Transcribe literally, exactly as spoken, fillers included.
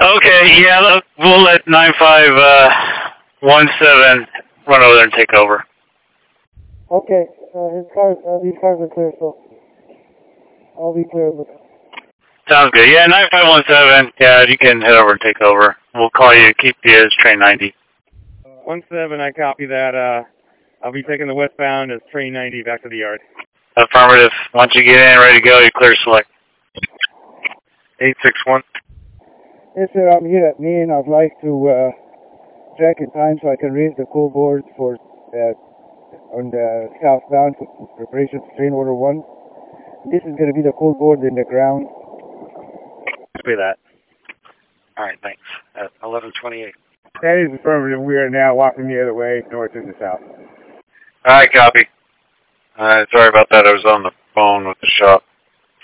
Okay, yeah, look, we'll let nine five one seven run over there and take over. Okay, uh, his cars, uh, these cars are clear, so I'll be clear with it. Sounds good. Yeah, nine five one seven, yeah, you can head over and take over. We'll call you, keep you as train ninety. one seven, I copy that. Uh, I'll be taking the westbound as train ninety back to the yard. Affirmative. Once you get in, ready to go, you clear select. eight six one. Yes, sir, I'm here at Main. I'd like to uh, check in time so I can raise the cool board for uh, on the southbound preparation for train order one. This is going to be the cool board in the ground. Copy that. All right, thanks. At eleven twenty-eight. That is affirmative. We are now walking the other way, north into south. All right, copy. Uh, sorry about that. I was on the phone with the shop.